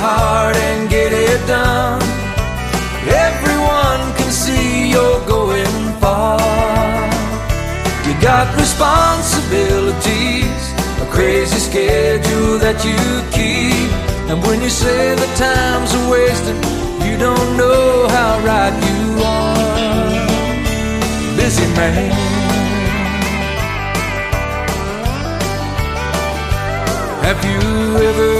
hard and get it done. Everyone can see you're going far. You got responsibilities, a crazy schedule that you keep. And when you say the time's a wasted, you don't know how right you are. Busy man. Have you ever